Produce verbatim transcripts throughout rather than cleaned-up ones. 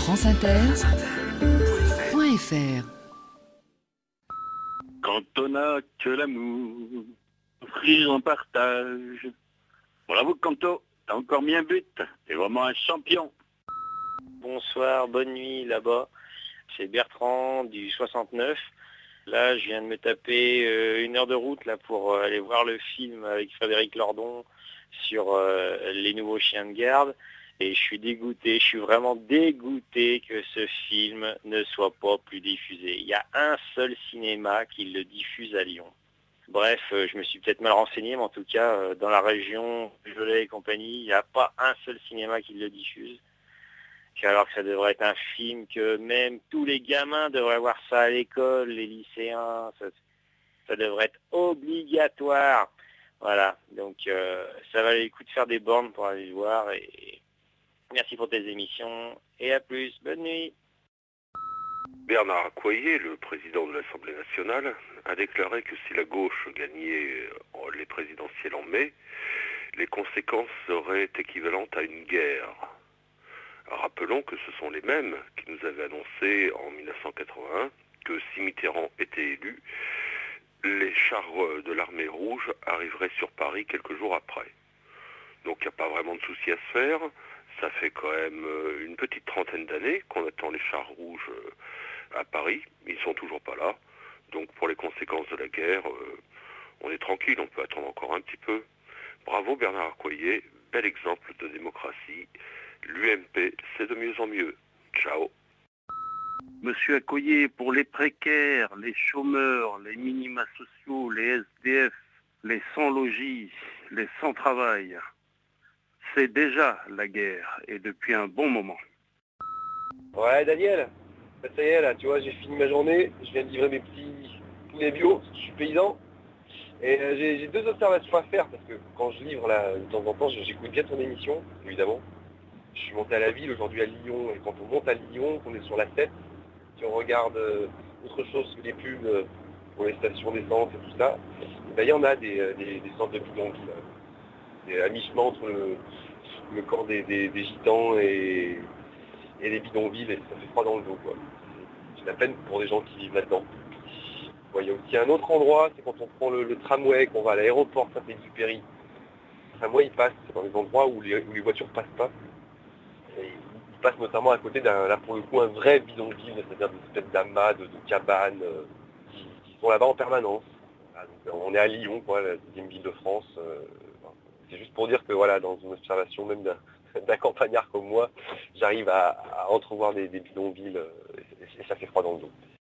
franceinter.fr. Quand on n'a que l'amour, offrir en partage. Bravo Canto, t'as encore mis un but, t'es vraiment un champion. Bonsoir, bonne nuit là-bas. C'est Bertrand du soixante-neuf. Là, je viens de me taper euh, une heure de route là pour euh, aller voir le film avec Frédéric Lordon sur euh, les nouveaux chiens de garde. Et je suis dégoûté, je suis vraiment dégoûté que ce film ne soit pas plus diffusé. Il y a un seul cinéma qui le diffuse à Lyon. Bref, euh, je me suis peut-être mal renseigné, mais en tout cas, euh, dans la région, Gelée et compagnie, il n'y a pas un seul cinéma qui le diffuse. Alors que ça devrait être un film que même tous les gamins devraient voir ça à l'école, les lycéens, ça, ça devrait être obligatoire. Voilà, donc euh, ça valait le coup de faire des bornes pour aller le voir. Et merci pour tes émissions et à plus, bonne nuit. Bernard Accoyer, le président de l'Assemblée nationale, a déclaré que si la gauche gagnait les présidentielles en mai, les conséquences seraient équivalentes à une guerre. Rappelons que ce sont les mêmes qui nous avaient annoncé en mille neuf cent quatre-vingt-un que si Mitterrand était élu, les chars de l'armée rouge arriveraient sur Paris quelques jours après. Donc il n'y a pas vraiment de souci à se faire. Ça fait quand même une petite trentaine d'années qu'on attend les chars rouges à Paris. Ils ne sont toujours pas là. Donc pour les conséquences de la guerre, on est tranquille, on peut attendre encore un petit peu. Bravo Bernard Accoyer, bel exemple de démocratie. L'U M P, c'est de mieux en mieux. Ciao. Monsieur Accoyer, pour les précaires, les chômeurs, les minima sociaux, les S D F, les sans-logis, les sans-travail, c'est déjà la guerre, et depuis un bon moment. Ouais, Daniel, ça y est, là, tu vois, j'ai fini ma journée, je viens de livrer mes petits poulets bio, parce que je suis paysan, et euh, j'ai, j'ai deux observations à faire, parce que quand je livre, là, de temps en temps, j'écoute bien ton émission, évidemment. Je suis monté à la ville, aujourd'hui à Lyon, et quand on monte à Lyon, qu'on est sur la sept, si on regarde euh, autre chose que les pubs euh, pour les stations d'essence et tout ça, ben, il y en a des, des, des centres de bidonvilles, à mi-chemin entre le, le corps des, des, des gitans et, et les bidonvilles, et ça fait froid dans le dos, quoi. J'ai la peine pour des gens qui vivent là-dedans. Bon, il y a aussi un autre endroit, c'est quand on prend le, le tramway, qu'on va à l'aéroport Saint-Exupéry. Le tramway, il passe dans des endroits où les, où les voitures ne passent pas. Et il passe notamment à côté d'un, là pour le coup, un vrai bidonville, c'est-à-dire des espèces d'amas, de, de cabanes euh, qui, qui sont là-bas en permanence. Voilà, donc, on est à Lyon, quoi, la deuxième ville de France. Euh, voilà. C'est juste pour dire que voilà, dans une observation même d'un, d'un campagnard comme moi, j'arrive à, à entrevoir des, des bidonvilles euh, et, et ça fait froid dans le dos.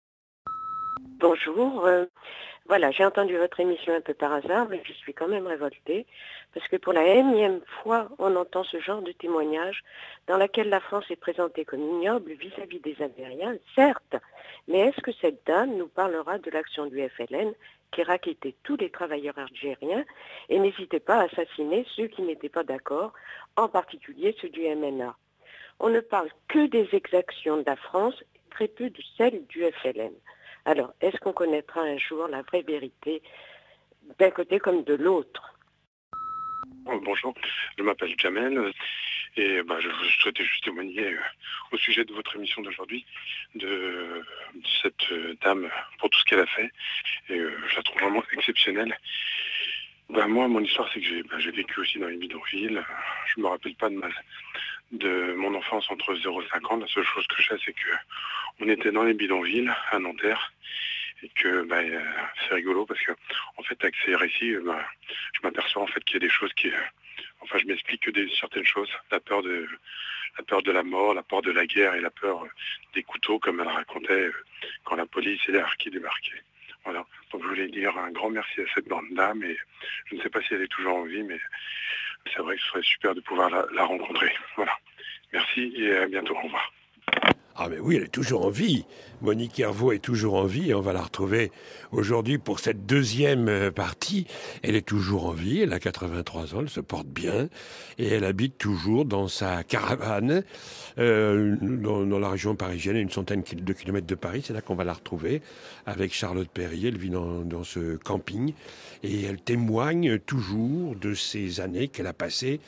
Bonjour, euh, voilà, j'ai entendu votre émission un peu par hasard, mais je suis quand même révoltée, parce que pour la énième fois, on entend ce genre de témoignage dans lequel la France est présentée comme ignoble vis-à-vis des Algériens, certes, mais est-ce que cette dame nous parlera de l'action du F L N qui raquettait tous les travailleurs algériens et n'hésitait pas à assassiner ceux qui n'étaient pas d'accord, en particulier ceux du M N A. On ne parle que des exactions de la France et très peu de celles du F L N. Alors, est-ce qu'on connaîtra un jour la vraie vérité d'un côté comme de l'autre ? Bonjour, je m'appelle Jamel et bah, je souhaitais juste témoigner euh, au sujet de votre émission d'aujourd'hui, de, de cette euh, dame pour tout ce qu'elle a fait. Et euh, je la trouve vraiment exceptionnelle. Bah, moi, mon histoire, c'est que j'ai, bah, j'ai vécu aussi dans les bidonvilles. Je me rappelle pas de, ma, de mon enfance entre zéro et cinq ans. La seule chose que je sais, c'est que on était dans les bidonvilles à Nanterre. Et que bah, euh, c'est rigolo parce que en fait avec ces récits, euh, bah, je m'aperçois en fait qu'il y a des choses qui, euh, enfin je m'explique que des certaines choses, la peur de la peur de la mort, la peur de la guerre et la peur euh, des couteaux comme elle racontait euh, quand la police et les harkis débarquaient. Voilà. Donc je voulais dire un grand merci à cette grande dame et je ne sais pas si elle est toujours en vie, mais c'est vrai que ce serait super de pouvoir la, la rencontrer. Voilà. Merci et à bientôt. Au revoir. Ah mais oui, elle est toujours en vie. Monique Hervaux est toujours en vie et on va la retrouver aujourd'hui pour cette deuxième partie. Elle est toujours en vie, elle a quatre-vingt-trois ans, elle se porte bien et elle habite toujours dans sa caravane euh, dans, dans la région parisienne, à une centaine de kilomètres de Paris. C'est là qu'on va la retrouver avec Charlotte Perrier. Elle vit dans, dans ce camping et elle témoigne toujours de ces années qu'elle a passées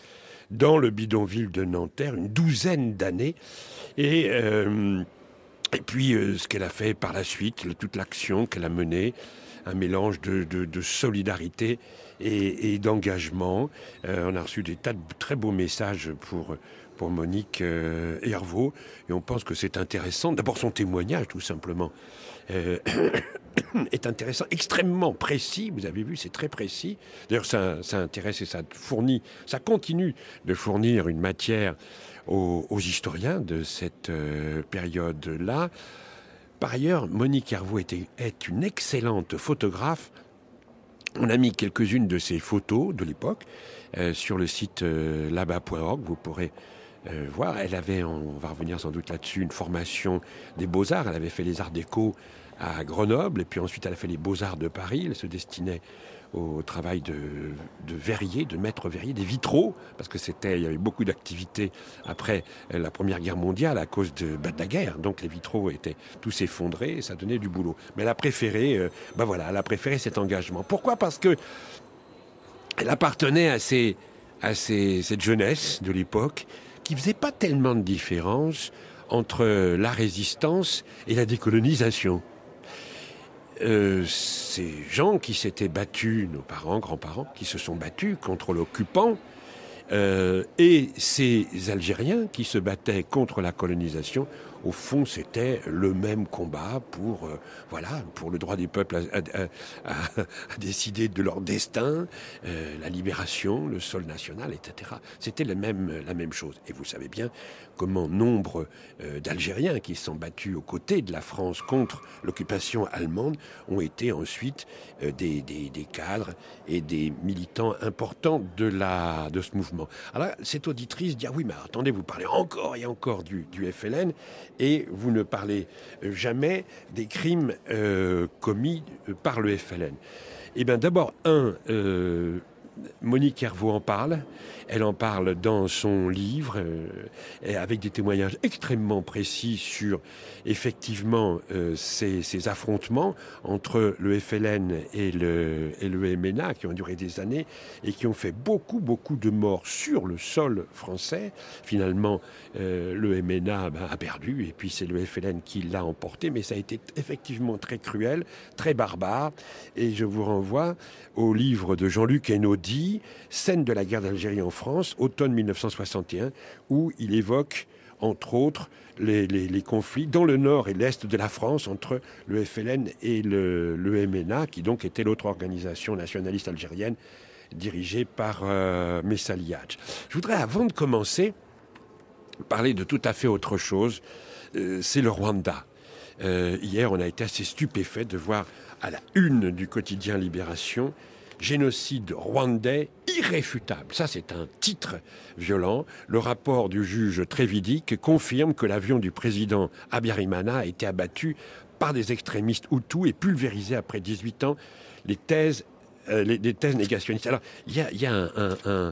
dans le bidonville de Nanterre, une douzaine d'années. Et, euh, et puis, euh, ce qu'elle a fait par la suite, le, toute l'action qu'elle a menée, un mélange de, de, de solidarité et, et d'engagement. Euh, on a reçu des tas de très beaux messages pour, pour Monique euh, Hervaux, et on pense que c'est intéressant. D'abord, son témoignage, tout simplement, euh, est intéressant, extrêmement précis. Vous avez vu, c'est très précis. D'ailleurs, ça, ça intéresse et ça fournit, ça continue de fournir une matière aux, aux historiens de cette euh, période-là. Par ailleurs, Monique Hervaux était, est une excellente photographe. On a mis quelques-unes de ses photos de l'époque euh, sur le site euh, là-bas point org. Vous pourrez euh, voir. Elle avait, on va revenir sans doute là-dessus, une formation des Beaux-Arts. Elle avait fait les Arts Déco à Grenoble, et puis ensuite elle a fait les Beaux-Arts de Paris. Elle se destinait au travail de, de verrier, de maître verrier, des vitraux, parce que c'était, il y avait beaucoup d'activités après la Première Guerre mondiale à cause de, bah, de la guerre. Donc les vitraux étaient tous effondrés et ça donnait du boulot. Mais elle a préféré, euh, bah voilà, elle a préféré cet engagement. Pourquoi ? Parce que elle appartenait à, ces, à ces, cette jeunesse de l'époque qui faisait pas tellement de différence entre la résistance et la décolonisation. Euh, ces gens qui s'étaient battus, nos parents, grands-parents, qui se sont battus contre l'occupant, euh, et ces Algériens qui se battaient contre la colonisation, au fond, c'était le même combat pour, euh, voilà, pour le droit des peuples à, à, à, à décider de leur destin, euh, la libération, le sol national, et cetera. C'était la même, la même chose. Et vous savez bien comment nombre euh, d'Algériens qui se sont battus aux côtés de la France contre l'occupation allemande ont été ensuite euh, des, des, des cadres et des militants importants de, la, de ce mouvement. Alors cette auditrice dit « Ah oui, mais attendez, vous parlez encore et encore du, du F L N et vous ne parlez jamais des crimes euh, commis par le F L N. » Eh bien d'abord, un... Euh, Monique Hervaux en parle, elle en parle dans son livre, euh, avec des témoignages extrêmement précis sur effectivement euh, ces, ces affrontements entre le F L N et le, et le M N A qui ont duré des années et qui ont fait beaucoup, beaucoup de morts sur le sol français. Finalement, euh, le M N A ben, a perdu et puis c'est le F L N qui l'a emporté, mais ça a été effectivement très cruel, très barbare. Et je vous renvoie au livre de Jean-Luc Einaudi, Scène de la guerre d'Algérie en France, automne mille neuf cent soixante et un, où il évoque, entre autres, les, les, les conflits dans le nord et l'est de la France entre le F L N et le, le M N A, qui donc était l'autre organisation nationaliste algérienne dirigée par euh, Messali Hadj. Je voudrais, avant de commencer, parler de tout à fait autre chose. Euh, c'est le Rwanda. Euh, hier, on a été assez stupéfait de voir à la une du quotidien Libération, génocide rwandais irréfutable. Ça, c'est un titre violent. Le rapport du juge Trévidic confirme que l'avion du président Habyarimana a été abattu par des extrémistes hutus et pulvérisé après dix-huit ans. Les thèses, euh, les, les thèses négationnistes. Alors, il y a, y a un... un, un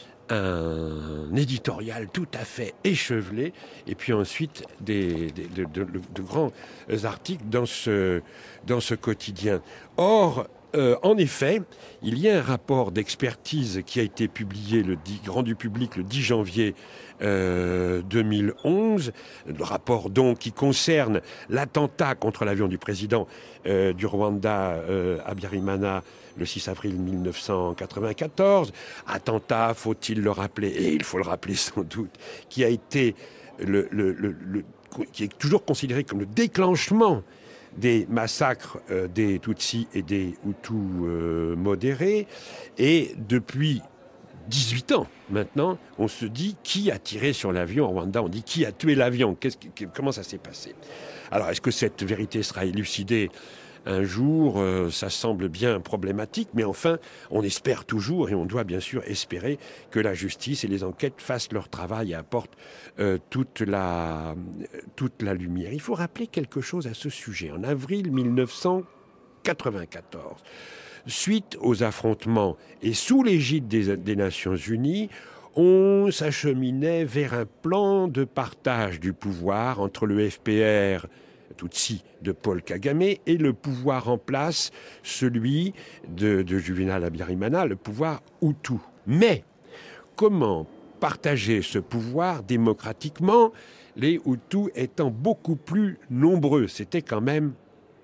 un éditorial tout à fait échevelé, et puis ensuite des, des, de, de, de grands articles dans ce, dans ce quotidien. Or, euh, en effet, il y a un rapport d'expertise qui a été publié, le dix, rendu public le dix janvier euh, deux mille onze, le rapport donc qui concerne l'attentat contre l'avion du président euh, du Rwanda, euh, Habyarimana, le six avril mille neuf cent quatre-vingt-quatorze, attentat, faut-il le rappeler, et il faut le rappeler sans doute, qui a été le, le, le, le qui est toujours considéré comme le déclenchement des massacres euh, des Tutsis et des Hutus euh, modérés. Et depuis dix-huit ans maintenant, on se dit qui a tiré sur l'avion en Rwanda, on dit qui a tué l'avion, Qu'est-ce qui, comment ça s'est passé. Alors est-ce que cette vérité sera élucidée un jour? euh, Ça semble bien problématique, mais enfin, on espère toujours, et on doit bien sûr espérer que la justice et les enquêtes fassent leur travail et apportent euh, toute la, toute la lumière. Il faut rappeler quelque chose à ce sujet. En avril mille neuf cent quatre-vingt-quatorze, suite aux affrontements et sous l'égide des, des Nations Unies, on s'acheminait vers un plan de partage du pouvoir entre le F P R Tutsi de Paul Kagame et le pouvoir en place, celui de, de Juvénal Habyarimana, le pouvoir Hutu. Mais comment partager ce pouvoir démocratiquement, les Hutus étant beaucoup plus nombreux. C'était quand même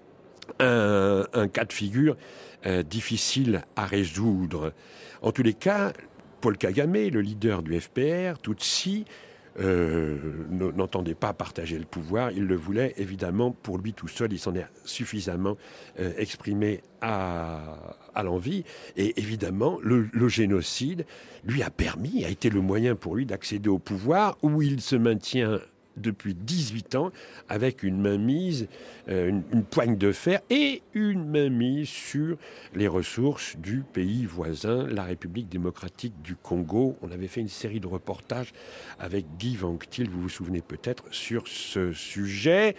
un, un cas de figure euh, difficile à résoudre. En tous les cas, Paul Kagame, le leader du F P R, Tutsi, euh, n'entendait pas partager le pouvoir. Il le voulait évidemment pour lui tout seul. Il s'en est suffisamment euh, exprimé à, à l'envi. Et évidemment, le, le génocide lui a permis, a été le moyen pour lui d'accéder au pouvoir où il se maintient depuis dix-huit ans, avec une mainmise, euh, une, une poigne de fer et une mainmise sur les ressources du pays voisin, la République démocratique du Congo. On avait fait une série de reportages avec Guy Vanctil, vous vous souvenez peut-être, sur ce sujet.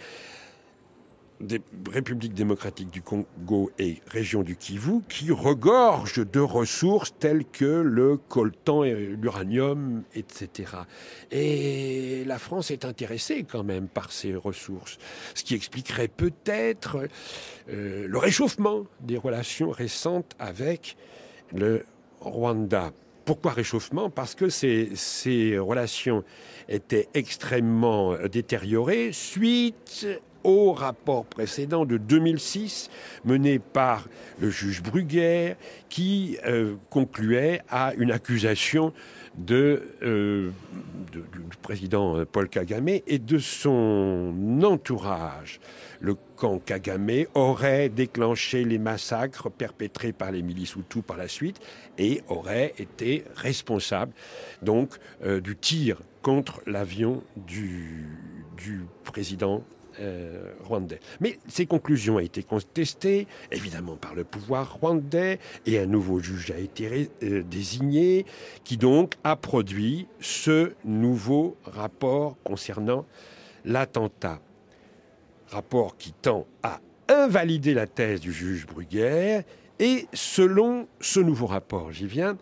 Des Républiques démocratiques du Congo et région du Kivu qui regorgent de ressources telles que le coltan, l'uranium, et cetera. Et la France est intéressée quand même par ces ressources, ce qui expliquerait peut-être euh, le réchauffement des relations récentes avec le Rwanda. Pourquoi réchauffement ? Parce que ces, ces relations étaient extrêmement détériorées suite au rapport précédent de deux mille six mené par le juge Bruguière qui euh, concluait à une accusation de, euh, de, du président Paul Kagame et de son entourage. Le camp Kagame aurait déclenché les massacres perpétrés par les milices Hutus par la suite et aurait été responsable donc euh, du tir contre l'avion du, du président Euh, rwandais. Mais ces conclusions ont été contestées, évidemment, par le pouvoir rwandais, et un nouveau juge a été euh, désigné, qui donc a produit ce nouveau rapport concernant l'attentat. Rapport qui tend à invalider la thèse du juge Bruguière, et selon ce nouveau rapport, j'y viens,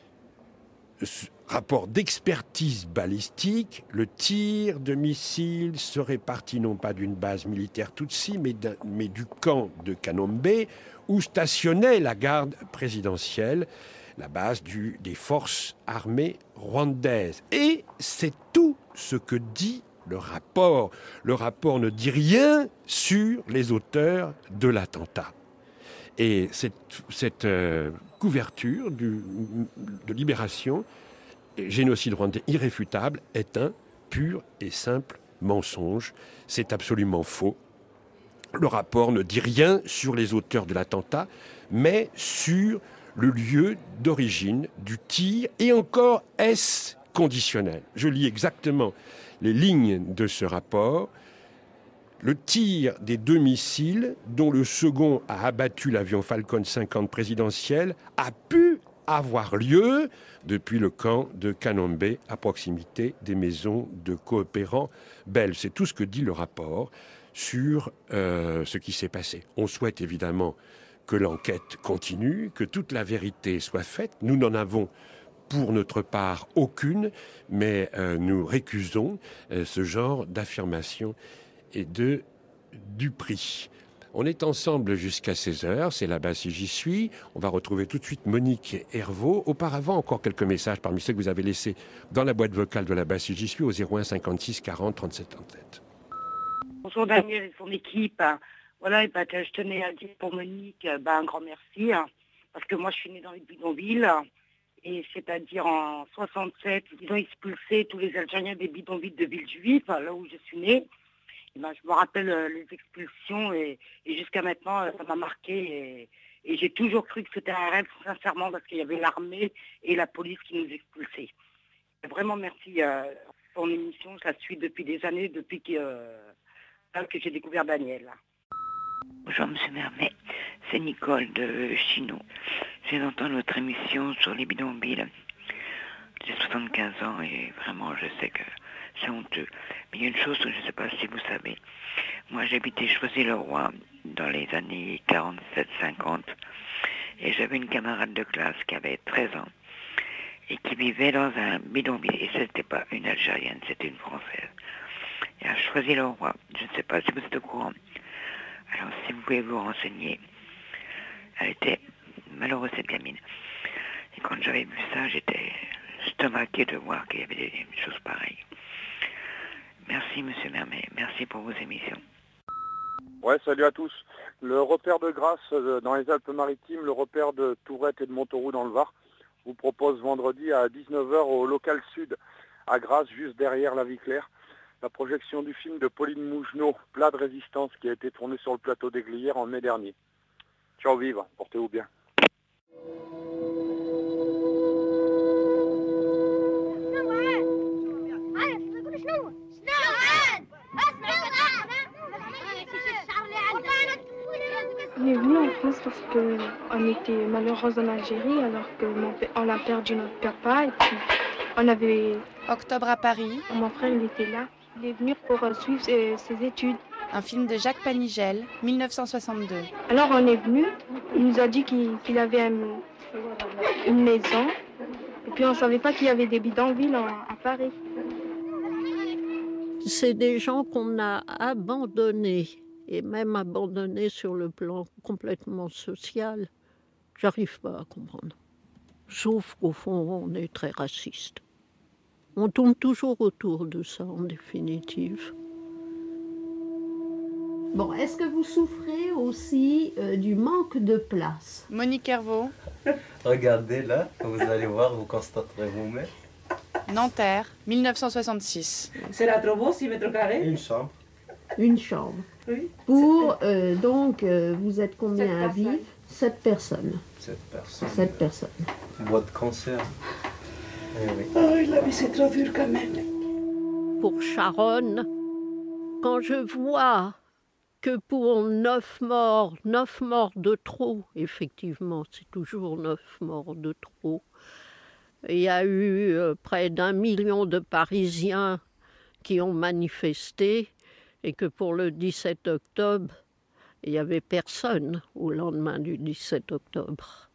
rapport d'expertise balistique, le tir de missiles serait parti non pas d'une base militaire Tutsi, mais, mais du camp de Kanombe, où stationnait la garde présidentielle, la base du, des forces armées rwandaises. Et c'est tout ce que dit le rapport. Le rapport ne dit rien sur les auteurs de l'attentat. Et cette, cette euh, couverture du, de Libération, génocide rwandais irréfutable, est un pur et simple mensonge. C'est absolument faux. Le rapport ne dit rien sur les auteurs de l'attentat, mais sur le lieu d'origine du tir, et encore est-ce conditionnel. Je lis exactement les lignes de ce rapport. Le tir des deux missiles, dont le second a abattu l'avion Falcon cinquante présidentiel, a pu avoir lieu depuis le camp de Kanombe, à proximité des maisons de coopérants belges. C'est tout ce que dit le rapport sur euh, ce qui s'est passé. On souhaite évidemment que l'enquête continue, que toute la vérité soit faite. Nous n'en avons pour notre part aucune, mais euh, nous récusons euh, ce genre d'affirmation et de du prix. On est ensemble jusqu'à seize heures, c'est là-bas si j'y suis. On va retrouver tout de suite Monique Hervaux. Auparavant, encore quelques messages parmi ceux que vous avez laissés dans la boîte vocale de là-bas si j'y suis au zéro un cinquante-six quarante trente-sept trente-sept. Bonjour Daniel et son équipe. Voilà, et ben, je tenais à dire pour Monique ben, un grand merci, hein, parce que moi je suis née dans les bidonvilles, et c'est-à-dire en soixante-sept, ils ont expulsé tous les Algériens des bidonvilles de Villejuif, là où je suis née. Et ben, je me rappelle euh, les expulsions et, et jusqu'à maintenant, euh, ça m'a marqué. Et, et j'ai toujours cru que c'était un rêve, sincèrement, parce qu'il y avait l'armée et la police qui nous expulsaient. Et vraiment, merci euh, pour ton émission. Je la suis depuis des années, depuis que, euh, que j'ai découvert Daniel. Bonjour, M. Mermet. C'est Nicole de Chinon. Je viens d'entendre votre émission sur les bidonvilles. J'ai soixante-quinze ans et vraiment, je sais que c'est honteux. Mais il y a une chose que je ne sais pas si vous savez. Moi, j'habitais Choisy-le-Roi dans les années quarante-sept cinquante. Et j'avais une camarade de classe qui avait treize ans et qui vivait dans un bidonville. Et ce n'était pas une Algérienne, c'était une Française. Et à Choisy-le-Roi, je ne sais pas si vous êtes au courant. Alors, si vous pouvez vous renseigner, elle était malheureuse, cette gamine. Et quand j'avais vu ça, j'étais, stomaqué de voir qu'il y avait des choses pareilles. Merci Monsieur Mermet, merci pour vos émissions. Ouais, salut à tous. Le repère de Grasse euh, dans les Alpes-Maritimes, le repère de Tourette et de Montauroux dans le Var, vous propose vendredi à dix-neuf heures au local sud à Grasse, juste derrière la Vie Claire, la projection du film de Pauline Mougenot, Plat de résistance, qui a été tourné sur le plateau des Glières en mai dernier. Ciao, vive, portez-vous bien. On est venu en France parce qu'on était malheureuse en Algérie alors qu'on a perdu notre papa et puis on avait... Octobre à Paris. Mon frère il était là. Il est venu pour suivre ses, ses études. Un film de Jacques Panigel, mille neuf cent soixante-deux. Alors on est venu, il nous a dit qu'il, qu'il avait un, une maison et puis on ne savait pas qu'il y avait des bidonvilles à Paris. C'est des gens qu'on a abandonnés. Et même abandonné sur le plan complètement social, j'arrive pas à comprendre. Sauf qu'au fond, on est très raciste. On tourne toujours autour de ça, en définitive. Bon, est-ce que vous souffrez aussi euh, du manque de place? Monique Hervaux. Regardez là, vous allez voir, vous constaterez vous-même. Nanterre, mille neuf cent soixante-six. C'est la trop beau, six mètres carrés? Une chambre. Une chambre. Oui. Pour, euh, donc, euh, vous êtes combien à vivre? Sept personnes. Sept personnes. Sept personnes. Boîte de concert. Eh oui. Oh, la vie, c'est trop dur quand même. Pour Charonne, quand je vois que pour neuf morts, neuf morts de trop, effectivement, c'est toujours neuf morts de trop, il y a eu euh, près d'un million de Parisiens qui ont manifesté, et que pour le dix-sept octobre, il n'y avait personne au lendemain du dix-sept octobre.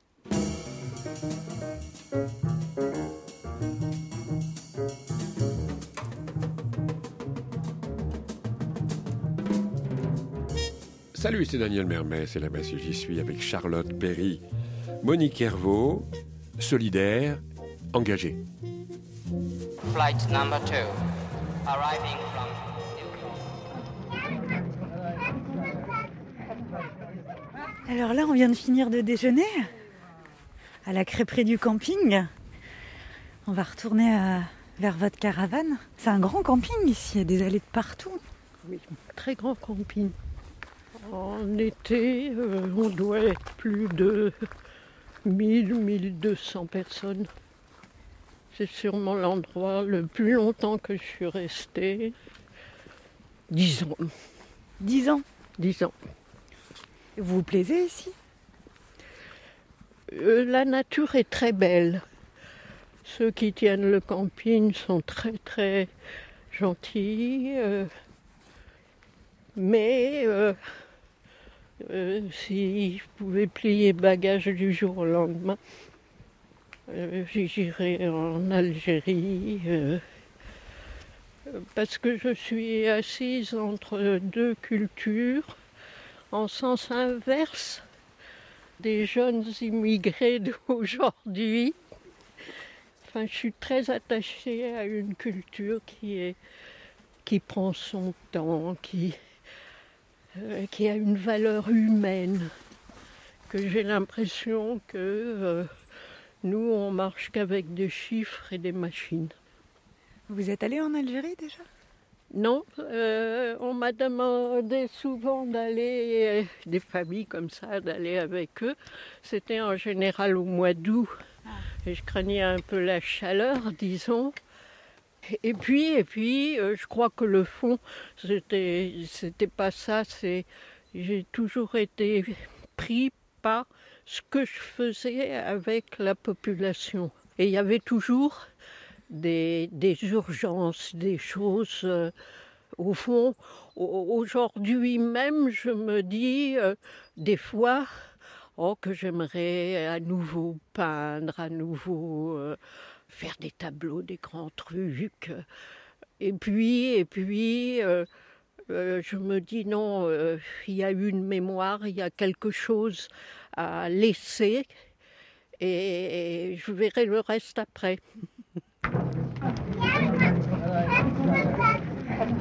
Salut, c'est Daniel Mermet, c'est la messe J'y suis avec Charlotte Perry, Monique Hervaux, solidaire, engagée. Flight number two, arriving from... Alors là, on vient de finir de déjeuner à la crêperie du camping. On va retourner à, vers votre caravane. C'est un grand camping ici, il y a des allées de partout. Oui, très grand camping. En été, euh, on doit être plus de mille, mille deux cents personnes. C'est sûrement l'endroit le plus longtemps que je suis restée. Dix ans. Dix ans Dix ans. Vous vous plaisez ici? euh, La nature est très belle. Ceux qui tiennent le camping sont très très gentils. Euh, mais euh, euh, si je pouvais plier bagage du jour au lendemain, euh, j'irais en Algérie. Euh, parce que je suis assise entre deux cultures. En sens inverse des jeunes immigrés d'aujourd'hui. Enfin, je suis très attachée à une culture qui, est, qui prend son temps, qui, euh, qui a une valeur humaine, que j'ai l'impression que euh, nous, on marche qu'avec des chiffres et des machines. Vous êtes allé en Algérie déjà ? Non, euh, on m'a demandé souvent d'aller, euh, des familles comme ça, d'aller avec eux. C'était en général au mois d'août. Ah. Et je craignais un peu la chaleur, disons. Et puis, et puis euh, je crois que le fond, c'était, c'était pas ça. C'est, j'ai toujours été pris par ce que je faisais avec la population. Et il y avait toujours... Des, des urgences, des choses, euh, au fond, aujourd'hui même, je me dis euh, des fois oh, que j'aimerais à nouveau peindre, à nouveau euh, faire des tableaux, des grands trucs. Et puis, et puis euh, euh, je me dis non, euh, il y a une mémoire, il y a quelque chose à laisser et, et je verrai le reste après.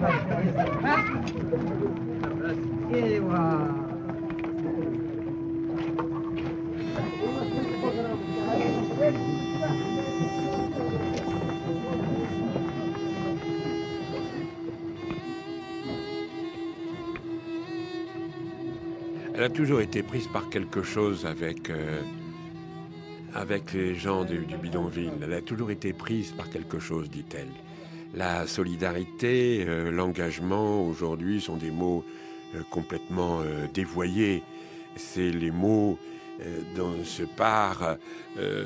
Elle a toujours été prise par quelque chose avec, euh, avec les gens du, du bidonville. Elle a toujours été prise par quelque chose, dit-elle. La solidarité, euh, l'engagement, aujourd'hui, sont des mots euh, complètement euh, dévoyés. C'est les mots euh, dont se part, euh,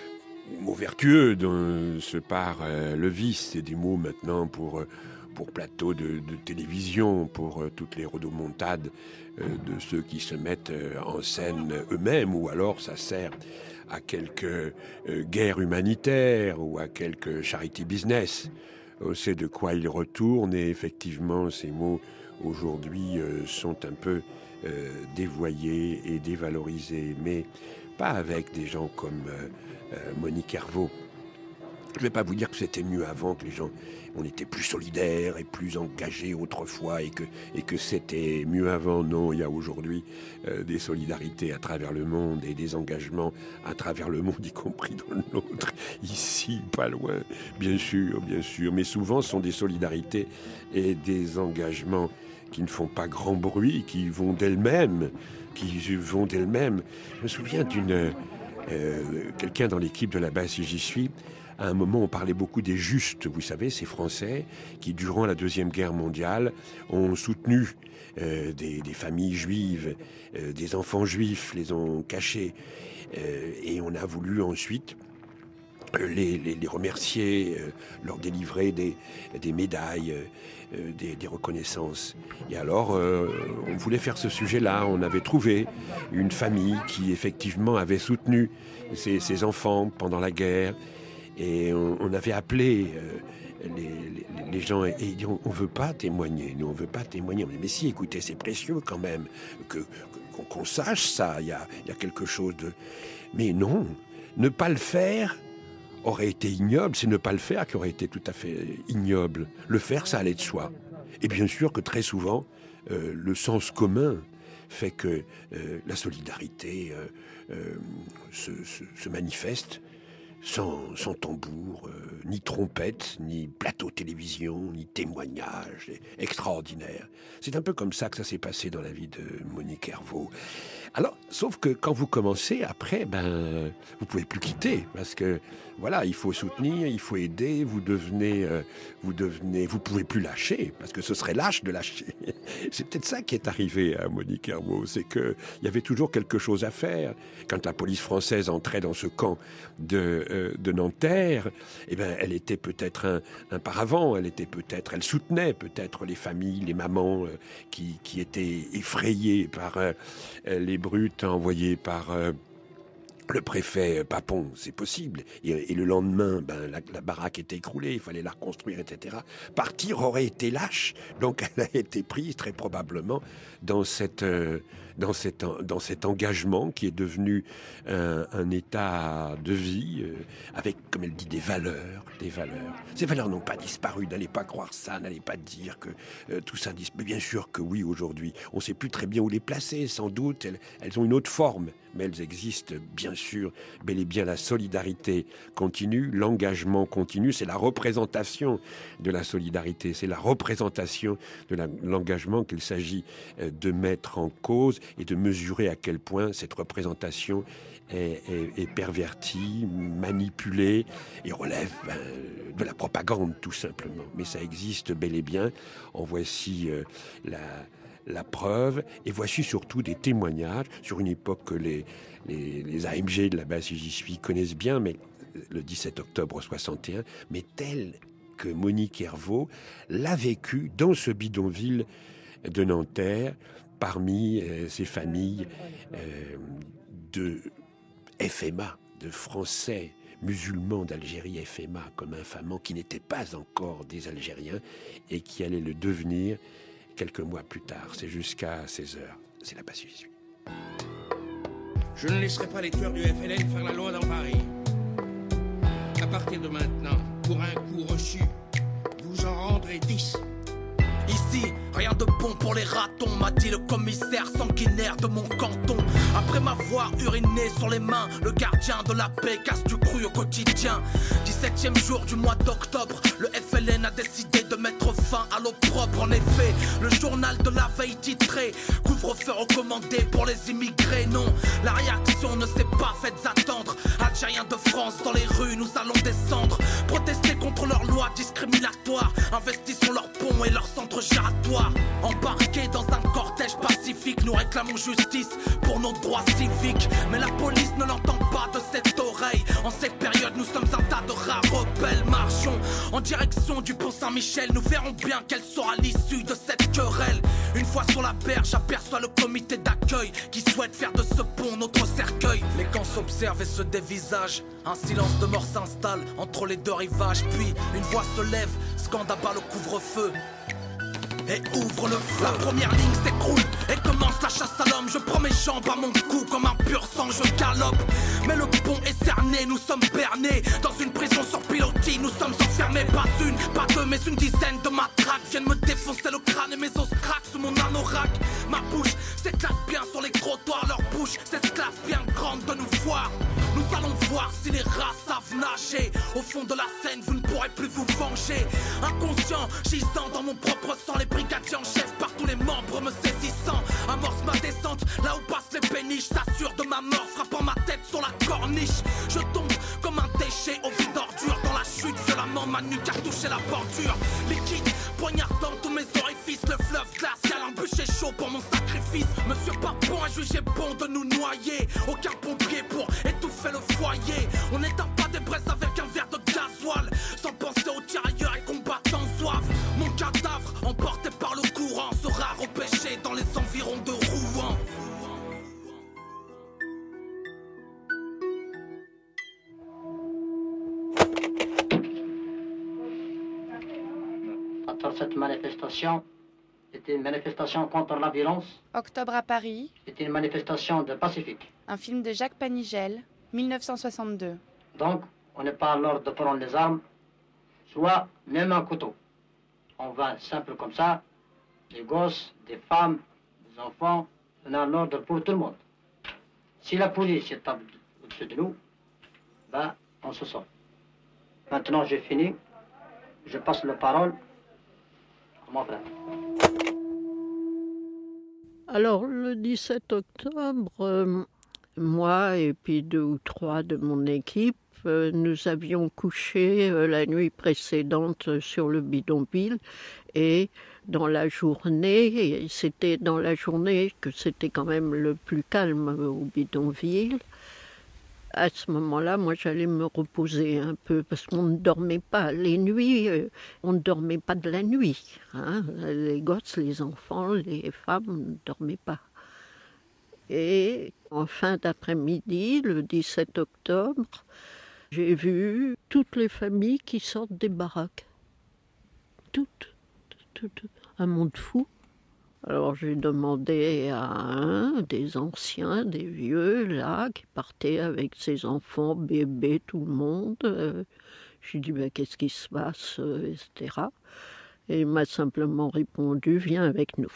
mots vertueux dont se part euh, le vice. C'est des mots maintenant pour... Euh, pour plateau de, de télévision, pour euh, toutes les rodomontades euh, de ceux qui se mettent euh, en scène eux-mêmes, ou alors ça sert à quelques euh, guerres humanitaires ou à quelques charity business. On sait de quoi ils retournent, et effectivement ces mots aujourd'hui euh, sont un peu euh, dévoyés et dévalorisés, mais pas avec des gens comme euh, euh, Monique Herveau. Je ne vais pas vous dire que c'était mieux avant, que les gens, on était plus solidaires et plus engagés autrefois, et que, et que c'était mieux avant. Non, il y a aujourd'hui euh, des solidarités à travers le monde et des engagements à travers le monde, y compris dans le nôtre, ici, pas loin, bien sûr, bien sûr. Mais souvent, ce sont des solidarités et des engagements qui ne font pas grand bruit, qui vont d'elles-mêmes, qui vont d'elles-mêmes. Je me souviens d'une... Euh, quelqu'un dans l'équipe de là-bas, si j'y suis... À un moment, on parlait beaucoup des Justes, vous savez, ces Français qui, durant la Deuxième Guerre mondiale, ont soutenu euh, des, des familles juives, euh, des enfants juifs, les ont cachés. Euh, et on a voulu ensuite euh, les, les, les remercier, euh, leur délivrer des, des médailles, euh, des, des reconnaissances. Et alors, euh, on voulait faire ce sujet-là. On avait trouvé une famille qui, effectivement, avait soutenu ses, ses enfants pendant la guerre. Et on, on avait appelé euh, les, les, les gens et, et on ne veut pas témoigner, nous on ne veut pas témoigner. On dit, mais si, écoutez, c'est précieux quand même que, que, qu'on sache ça, il y a, y a quelque chose de... Mais non, ne pas le faire aurait été ignoble, c'est ne pas le faire qui aurait été tout à fait ignoble. Le faire, ça allait de soi. Et bien sûr que très souvent, euh, le sens commun fait que euh, la solidarité euh, euh, se, se, se manifeste Sans, sans tambour, euh, ni trompette, ni plateau télévision, ni témoignage extraordinaire. C'est un peu comme ça que ça s'est passé dans la vie de Monique Herveau. Alors, sauf que quand vous commencez, après, ben, vous pouvez plus quitter, parce que voilà, il faut soutenir, il faut aider, vous devenez, euh, vous devenez, vous pouvez plus lâcher, parce que ce serait lâche de lâcher. C'est peut-être ça qui est arrivé à Monique Herveau, c'est que il y avait toujours quelque chose à faire. Quand la police française entrait dans ce camp de euh, de Nanterre, eh ben, elle était peut-être un, un paravent, elle était peut-être, elle soutenait peut-être les familles, les mamans euh, qui qui étaient effrayées par euh, les brutes envoyées par euh, le préfet Papon, c'est possible. Et, et le lendemain, ben, la, la baraque était écroulée, il fallait la reconstruire, et cetera. Partir aurait été lâche, donc elle a été prise très probablement dans cette, euh, dans cet, dans cet engagement qui est devenu un, un état de vie euh, avec, comme elle dit, des valeurs, des valeurs. Ces valeurs n'ont pas disparu, n'allez pas croire ça, n'allez pas dire que euh, tout ça disparaît. Bien sûr que oui, aujourd'hui, on ne sait plus très bien où les placer, sans doute, elles, elles ont une autre forme, mais elles existent bien sûr, bel et bien. La solidarité continue, l'engagement continue, c'est la représentation de la solidarité, c'est la représentation de la, l'engagement qu'il s'agit de mettre en cause et de mesurer à quel point cette représentation est, est, est pervertie, manipulée et relève ben, de la propagande tout simplement. Mais ça existe bel et bien. En voici euh, la... la preuve, et voici surtout des témoignages sur une époque que les, les, les A M G de là-bas, si j'y suis, connaissent bien, mais le dix-sept octobre soixante et un, mais tel que Monique Herveau l'a vécu dans ce bidonville de Nanterre, parmi euh, ces familles euh, de F M A, de Français musulmans d'Algérie, F M A comme infamant, qui n'étaient pas encore des Algériens et qui allaient le devenir quelques mois plus tard. C'est jusqu'à seize heures. C'est là-bas si j'y suis. Je ne laisserai pas les tueurs du F L N faire la loi dans Paris. À partir de maintenant, pour un coup reçu, vous en rendrez dix. Ici, rien de bon pour les ratons, m'a dit le commissaire sanguinaire de mon canton. Après m'avoir uriné sur les mains, le gardien de la paix casse du cru au quotidien. dix-septième jour du mois d'octobre, le F L N a décidé de mettre fin à l'opprobre. En effet, le journal de la veille titré couvre-feu recommandé pour les immigrés. Non, la réaction ne s'est pas faite attendre. Algériens de France dans les rues, nous allons descendre, protester contre leurs lois discriminatoires. Investissons leurs ponts et leurs centres giratoires. Embarqués dans un cortège pacifique, nous réclamons justice pour nos droits civiques. Mais la police ne l'entend pas de cette oreille. En cette période, nous sommes un tas de rares rebelles. Marchons en direction du pont Saint-Michel. Nous verrons bien quelle sera l'issue de cette querelle. Une fois sur la berge, j'aperçois le comité d'accueil qui souhaite faire de ce pont notre cercueil. Les camps s'observent et se dévisagent. Un silence de mort s'installe entre les deux rivages. Puis une voix se lève, scande à bas le couvre-feu et ouvre le feu. La première ligne s'écroule et commence la chasse à l'homme. Je prends mes jambes à mon cou comme un pur sang, je galope. Mais le pont est cerné, nous sommes bernés dans une prison sur pilotis, nous sommes enfermés. Pas une, pas deux, mais une dizaine de matraques viennent me défoncer le crâne et mes os craquent sous mon anorak. Ma bouche s'éclate bien sur les trottoirs, leur bouche s'esclave bien grande de nous voir. Nous allons voir si les rats savent nager. Au fond de la Seine, vous ne pourrez plus vous venger. Inconscient, gisant dans mon propre sang, les brigadiers en chef par tous les membres me saisissant. Amorce ma descente, là où passent les péniches, s'assure de ma mort, frappant ma tête sur la corniche. Je tombe comme un déchet au vide d'ordure. Dans la chute, violemment ma nuque a touché la bordure. Liquide, poignardant tous mes orifices. Le fleuve glacial, un bûcher chaud pour mon sacrifice. Monsieur Papon a jugé bon de nous noyer. Aucun pompier pour étouffer le foyer. On n'éteint pas des braises avec un verre de gasoil, sans penser aux tirailleurs et combattants soif. Mon cadavre, emporté par le courant, sera repêché dans les environs de Rouen. Dans cette manifestation, c'était une manifestation contre la violence. Octobre à Paris. C'était une manifestation de pacifique. Un film de Jacques Panigel, mille neuf cent soixante-deux. Donc, on n'est pas à l'ordre de prendre les armes, soit même un couteau. On va simple comme ça, des gosses, des femmes, des enfants, on a l'ordre pour tout le monde. Si la police est au-dessus de nous, ben, on se sort. Maintenant, j'ai fini. Je passe la parole à mon frère. Alors, le dix-sept octobre, euh, moi et puis deux ou trois de mon équipe, euh, nous avions couché euh, la nuit précédente sur le bidonville et dans la journée, et c'était dans la journée que c'était quand même le plus calme au bidonville. À ce moment-là, moi, j'allais me reposer un peu parce qu'on ne dormait pas. Les nuits, euh, on ne dormait pas de la nuit. Hein. Les gosses, les enfants, les femmes ne dormaient pas. Et en fin d'après-midi, le dix-sept octobre, j'ai vu toutes les familles qui sortent des baraques. Toutes, toutes, toutes. Un monde fou. Alors j'ai demandé à un des anciens, des vieux, là, qui partait avec ses enfants, bébés, tout le monde. Euh, je lui ai dit, ben, qu'est-ce qui se passe, euh, et cetera. Et il m'a simplement répondu, viens avec nous.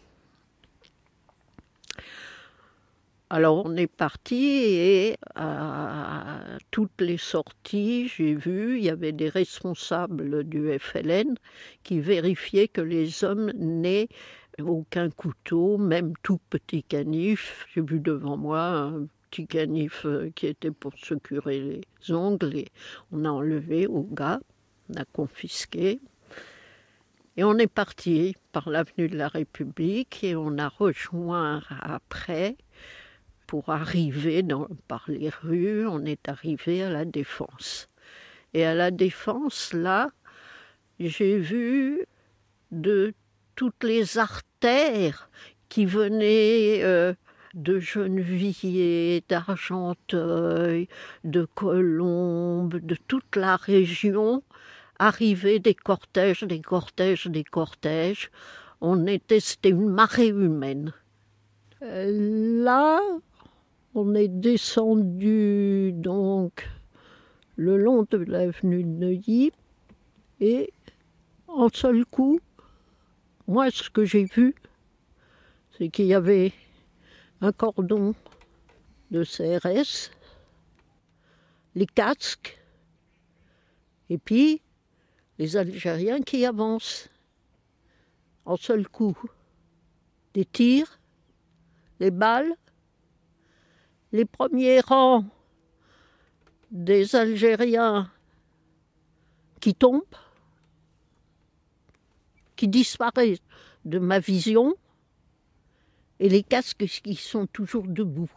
Alors on est parti et à toutes les sorties, j'ai vu, il y avait des responsables du F L N qui vérifiaient que les hommes n'aient aucun couteau, même tout petit canif. J'ai vu devant moi un petit canif qui était pour se curer les ongles et on a enlevé au gars, on a confisqué. Et on est parti par l'avenue de la République et on a rejoint après, pour arriver dans, par les rues, on est arrivé à la Défense. Et à la Défense, là, j'ai vu de toutes les artères qui venaient euh, de Gennevilliers, d'Argenteuil, de Colombes, de toute la région, arrivaient des cortèges, des cortèges, des cortèges. On était, c'était une marée humaine. Euh, là, on est descendu donc le long de l'avenue de Neuilly et en seul coup, Moi, ce que j'ai vu, c'est qu'il y avait un cordon de C R S, les casques, et puis les Algériens qui avancent en seul coup. Des tirs, des balles, les premiers rangs des Algériens qui tombent, qui disparaissent de ma vision, et les casques qui sont toujours debout.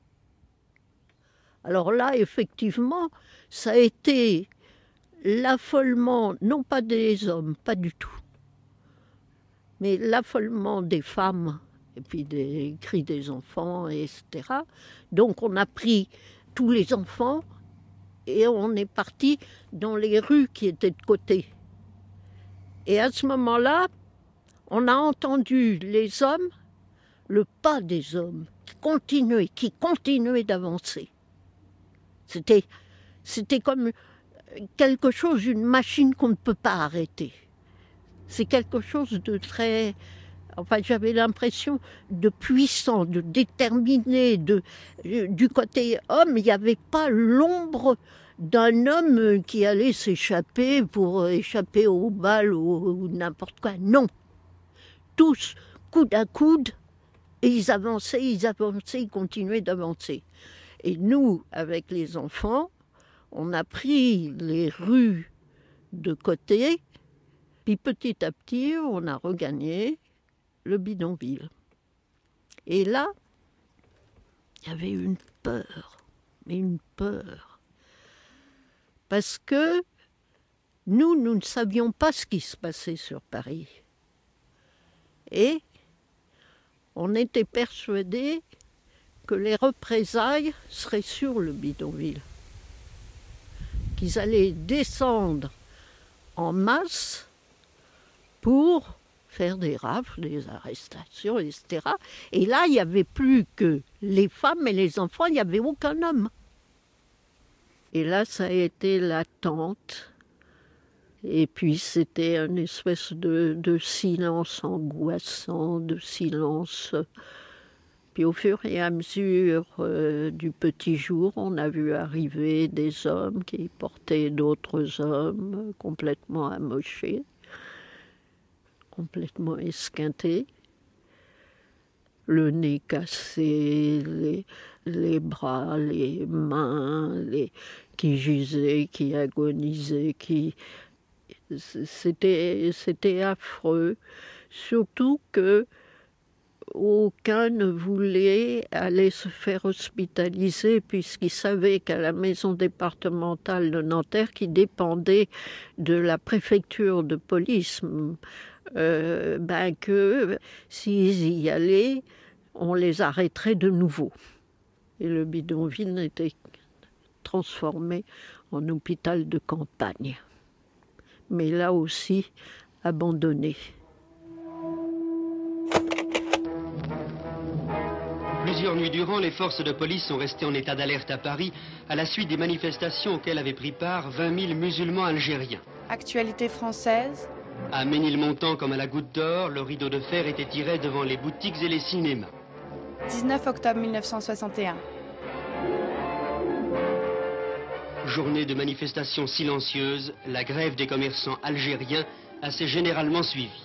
Alors là, effectivement, ça a été l'affolement, non pas des hommes, pas du tout, mais l'affolement des femmes, et puis des cris des enfants, et cetera. Donc on a pris tous les enfants et on est parti dans les rues qui étaient de côté. Et à ce moment-là, on a entendu les hommes, le pas des hommes, qui continuaient, qui continuaient d'avancer. C'était, c'était comme quelque chose, une machine qu'on ne peut pas arrêter. C'est quelque chose de très... Enfin, j'avais l'impression de puissant, de déterminé. De, du côté homme, il n'y avait pas l'ombre d'un homme qui allait s'échapper pour échapper aux balles ou, ou n'importe quoi. Non. Tous, coude à coude, et ils avançaient, ils avançaient, ils continuaient d'avancer. Et nous, avec les enfants, on a pris les rues de côté, puis petit à petit, on a regagné le bidonville. Et là, il y avait une peur, mais une peur. Parce que nous, nous ne savions pas ce qui se passait sur Paris. Et on était persuadés que les représailles seraient sur le bidonville. Qu'ils allaient descendre en masse pour faire des rafles, des arrestations, et cetera. Et là, il n'y avait plus que les femmes et les enfants, il n'y avait aucun homme. Et là, ça a été l'attente. Et puis, c'était une espèce de, de silence angoissant, de silence. Puis, au fur et à mesure euh, du petit jour, on a vu arriver des hommes qui portaient d'autres hommes complètement amochés, complètement esquintés, le nez cassé, les, les bras, les mains, les, qui gisaient, qui agonisaient, qui... C'était, c'était affreux, surtout que aucun ne voulait aller se faire hospitaliser puisqu'il savait qu'à la maison départementale de Nanterre, qui dépendait de la préfecture de police, euh, ben que s'ils y allaient, on les arrêterait de nouveau. Et le bidonville était transformé en hôpital de campagne. Mais là aussi, abandonné. Plusieurs nuits durant, les forces de police sont restées en état d'alerte à Paris à la suite des manifestations auxquelles avaient pris part vingt mille musulmans algériens. Actualité française. À Ménilmontant comme à la Goutte d'Or, le rideau de fer était tiré devant les boutiques et les cinémas. dix-neuf octobre mille neuf cent soixante et un. Journée de manifestations silencieuses, la grève des commerçants algériens assez généralement suivie.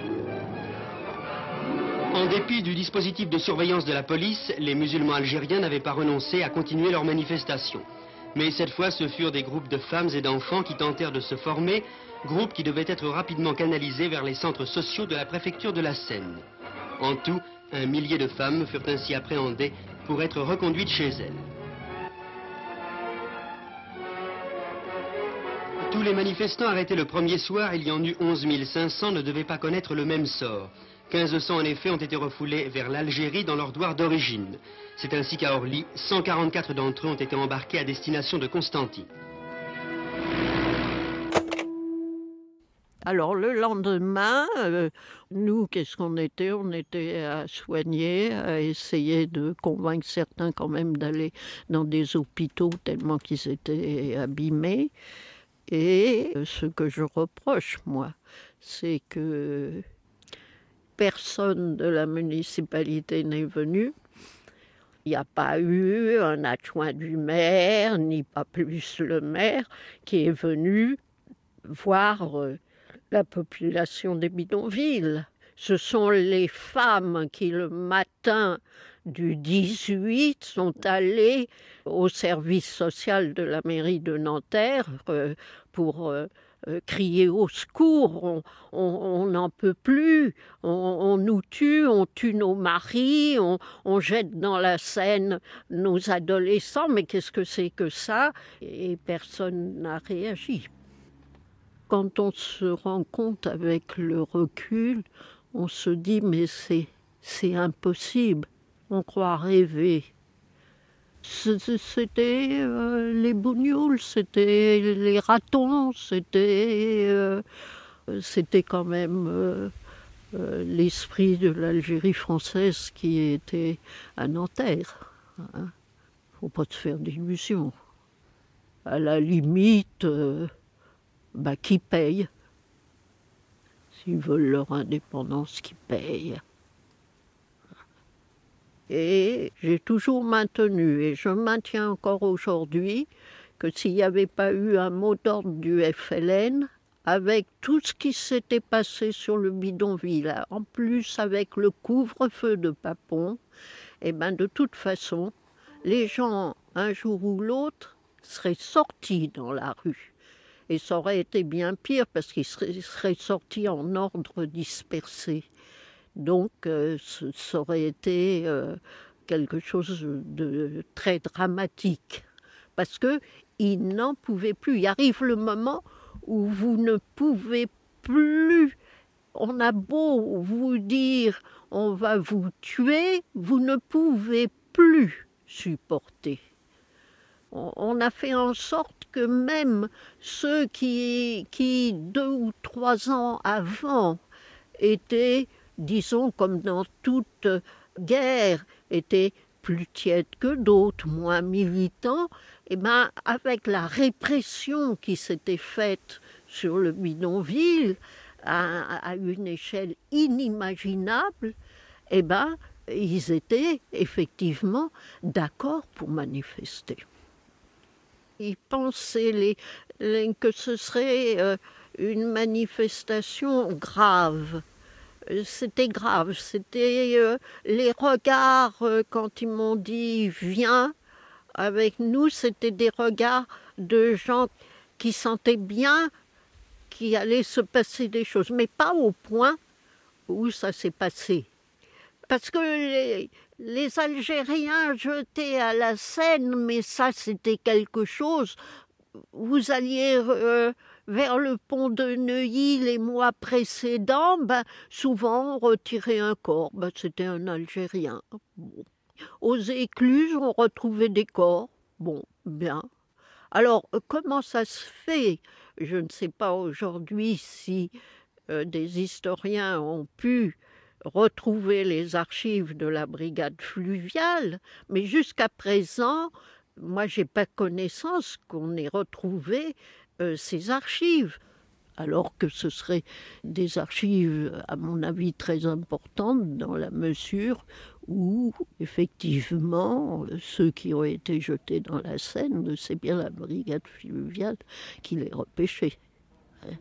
En dépit du dispositif de surveillance de la police, les musulmans algériens n'avaient pas renoncé à continuer leurs manifestations. Mais cette fois, ce furent des groupes de femmes et d'enfants qui tentèrent de se former, groupes qui devaient être rapidement canalisés vers les centres sociaux de la préfecture de la Seine. En tout, un millier de femmes furent ainsi appréhendées pour être reconduites chez elles. Tous les manifestants arrêtés le premier soir, il y en eut onze mille cinq cents, ne devaient pas connaître le même sort. quinze cents en effet ont été refoulés vers l'Algérie dans leur douar d'origine. C'est ainsi qu'à Orly, cent quarante-quatre d'entre eux ont été embarqués à destination de Constantine. Alors le lendemain, euh, nous, qu'est-ce qu'on était? On était à soigner, à essayer de convaincre certains quand même d'aller dans des hôpitaux tellement qu'ils étaient abîmés. Et ce que je reproche, moi, c'est que personne de la municipalité n'est venu. Il n'y a pas eu un adjoint du maire, ni pas plus le maire, qui est venu voir euh, la population des bidonvilles. Ce sont les femmes qui, le matin du dix-huit, sont allées au service social de la mairie de Nanterre euh, pour euh, euh, crier au secours. On n'en peut plus, on, on nous tue, on tue nos maris, on, on jette dans la Seine nos adolescents, mais qu'est-ce que c'est que ça? Et personne n'a réagi. Quand on se rend compte avec le recul, on se dit mais c'est, c'est impossible, on croit rêver. C'était euh, les bougnoules, c'était les ratons, c'était, euh, c'était quand même euh, euh, l'esprit de l'Algérie française qui était à Nanterre. Hein. Faut pas se faire d'illusions. À la limite, euh, bah, qui paye? S'ils veulent leur indépendance, qui paye? Et j'ai toujours maintenu, et je maintiens encore aujourd'hui, que s'il n'y avait pas eu un mot d'ordre du F L N, avec tout ce qui s'était passé sur le bidonville, en plus avec le couvre-feu de Papon, et ben de toute façon, les gens, un jour ou l'autre, seraient sortis dans la rue. Et ça aurait été bien pire, parce qu'ils seraient, seraient sortis en ordre dispersé. Donc, euh, ça aurait été euh, quelque chose de très dramatique. Parce qu'ils n'en pouvaient plus. Il arrive le moment où vous ne pouvez plus. On a beau vous dire on va vous tuer, vous ne pouvez plus supporter. On, on a fait en sorte que même ceux qui, qui deux ou trois ans avant, étaient, disons, comme dans toute guerre, étaient plus tièdes que d'autres, moins militants, et ben avec la répression qui s'était faite sur le bidonville à, à une échelle inimaginable, et ben ils étaient effectivement d'accord pour manifester. Ils pensaient les, les, que ce serait euh, une manifestation grave. C'était grave, c'était euh, les regards, euh, quand ils m'ont dit « viens avec nous », c'était des regards de gens qui sentaient bien qu'il allait se passer des choses, mais pas au point où ça s'est passé. Parce que les, les Algériens jetés à la Seine, mais ça c'était quelque chose, vous alliez... Euh, vers le pont de Neuilly les mois précédents, ben, souvent on retirait un corps, ben, c'était un Algérien. Bon. Aux écluses, on retrouvait des corps. Bon, bien. Alors, comment ça se fait? Je ne sais pas aujourd'hui si euh, des historiens ont pu retrouver les archives de la brigade fluviale, mais jusqu'à présent, moi, je n'ai pas connaissance qu'on ait retrouvé Euh, ces archives, alors que ce seraient des archives, à mon avis, très importantes dans la mesure où, effectivement, ceux qui ont été jetés dans la Seine, c'est bien la brigade fluviale qui les repêchait. Hein.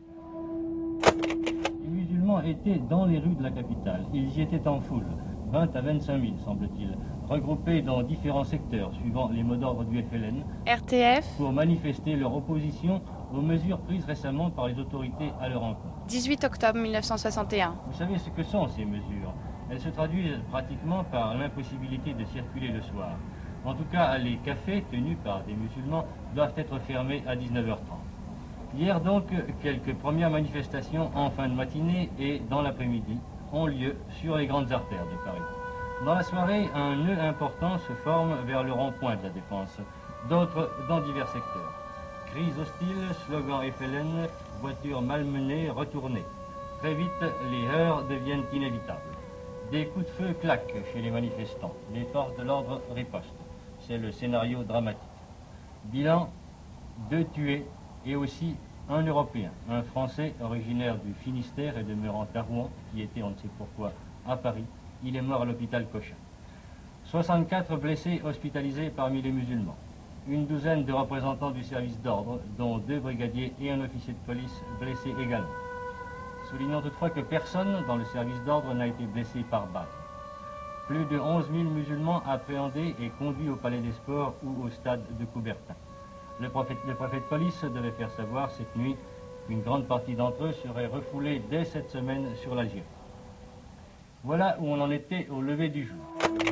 Les musulmans étaient dans les rues de la capitale. Ils y étaient en foule, vingt à vingt-cinq mille, semble-t-il, regroupés dans différents secteurs, suivant les mots d'ordre du F L N, R T F, pour manifester leur opposition aux mesures prises récemment par les autorités à leur encontre. dix-huit octobre mille neuf cent soixante et un. Vous savez ce que sont ces mesures? Elles se traduisent pratiquement par l'impossibilité de circuler le soir. En tout cas, les cafés tenus par des musulmans doivent être fermés à dix-neuf heures trente. Hier donc, quelques premières manifestations en fin de matinée et dans l'après-midi ont lieu sur les grandes artères de Paris. Dans la soirée, un nœud important se forme vers le rond-point de la Défense, d'autres dans divers secteurs. Cris hostiles, slogans F L N, voitures malmenées, retournées. Très vite, les heurts deviennent inévitables. Des coups de feu claquent chez les manifestants. Les forces de l'ordre ripostent. C'est le scénario dramatique. Bilan, deux tués et aussi Un Européen, un Français originaire du Finistère et demeurant à Rouen, qui était, on ne sait pourquoi, à Paris. Il est mort à l'hôpital Cochin. soixante-quatre blessés hospitalisés parmi les musulmans. Une douzaine de représentants du service d'ordre, dont deux brigadiers et un officier de police blessés également. Soulignons toutefois que personne dans le service d'ordre n'a été blessé par balle. Plus de onze mille musulmans appréhendés et conduits au Palais des Sports ou au stade de Coubertin. Le préfet, le préfet de police devait faire savoir cette nuit qu'une grande partie d'entre eux serait refoulée dès cette semaine sur l'Algérie. Voilà où on en était au lever du jour.